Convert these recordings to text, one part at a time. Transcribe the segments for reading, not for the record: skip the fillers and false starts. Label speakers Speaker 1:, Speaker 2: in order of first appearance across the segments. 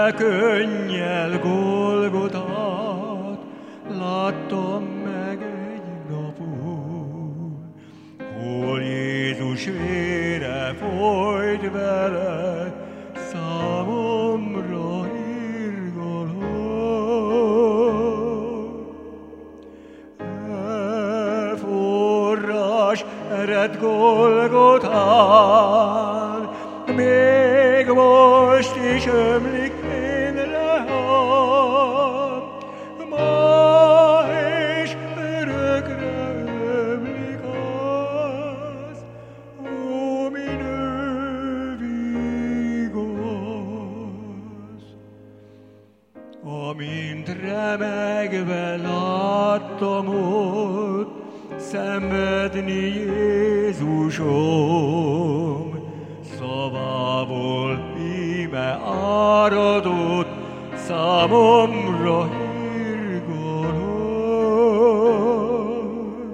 Speaker 1: könnyel Golgotát láttam meg egy napon, hol Jézus vére folyt vele számomra irgalom. E forrás ered Golgotán, még most is ömlik én rám, ma és örökre ömlik az, ó, minő vigasz. Amint remegve láttam ott szenvedni Jézusom, szavából íme áradott számomra irgalom.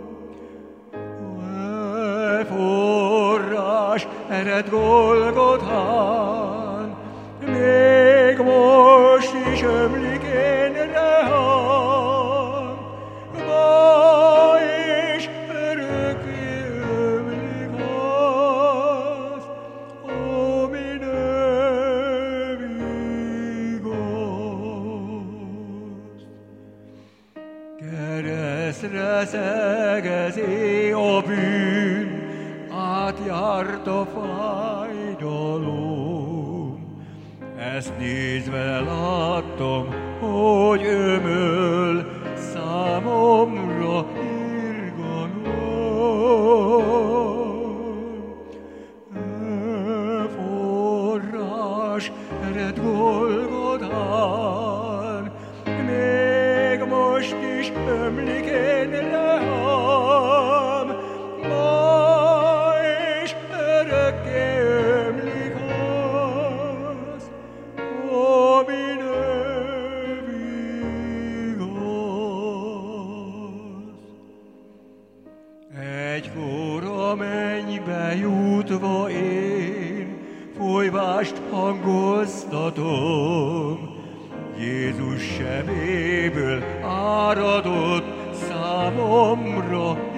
Speaker 1: E forrás ered Golgotán, még most is ömlik én rám, ma és örökké ömlik az, ó, minő vigaszt. Keresztre szegezi a bűn, átjárt a fájdalom, ezt nézve láttam, hogy ömöl számomra irgalom. E forrás ered Golgotán, még most is ömlik én rám, ma és örökké ömlik az, ó, minő vigasz. Egykor a mennybe jutva én folyvást hangoztatom, Jézus sebéből áradott számomra